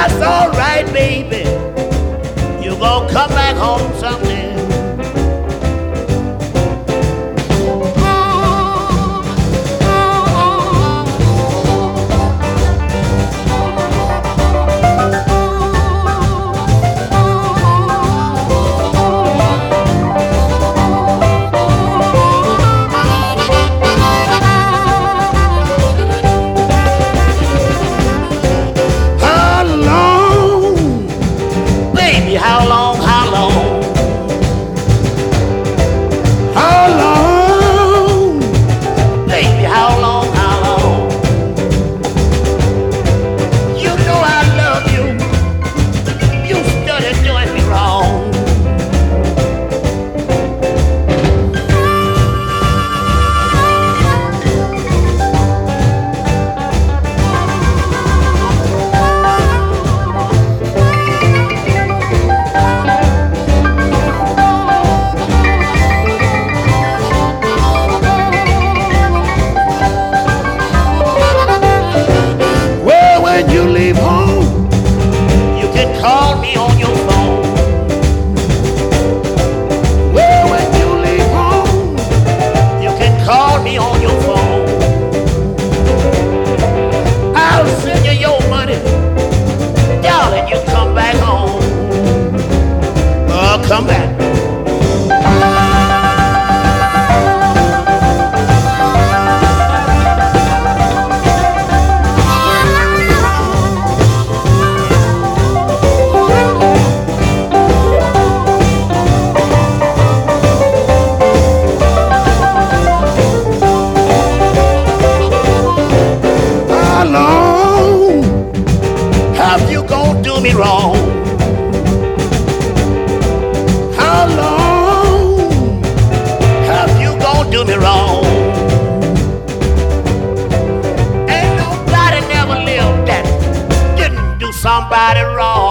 That's all right, baby. You gonna come back home someday. How long, how long? How long? Baby, how long, how long? You know I love you. You started doing me wrong. When you leave home, you can call me on your phone. Well, when you leave home, you can call me on your phone. I'll send you your money, darling. You come back home. Come back. Have you gonna do me wrong? How long have you gonna do me wrong? Ain't nobody never lived that didn't do somebody wrong.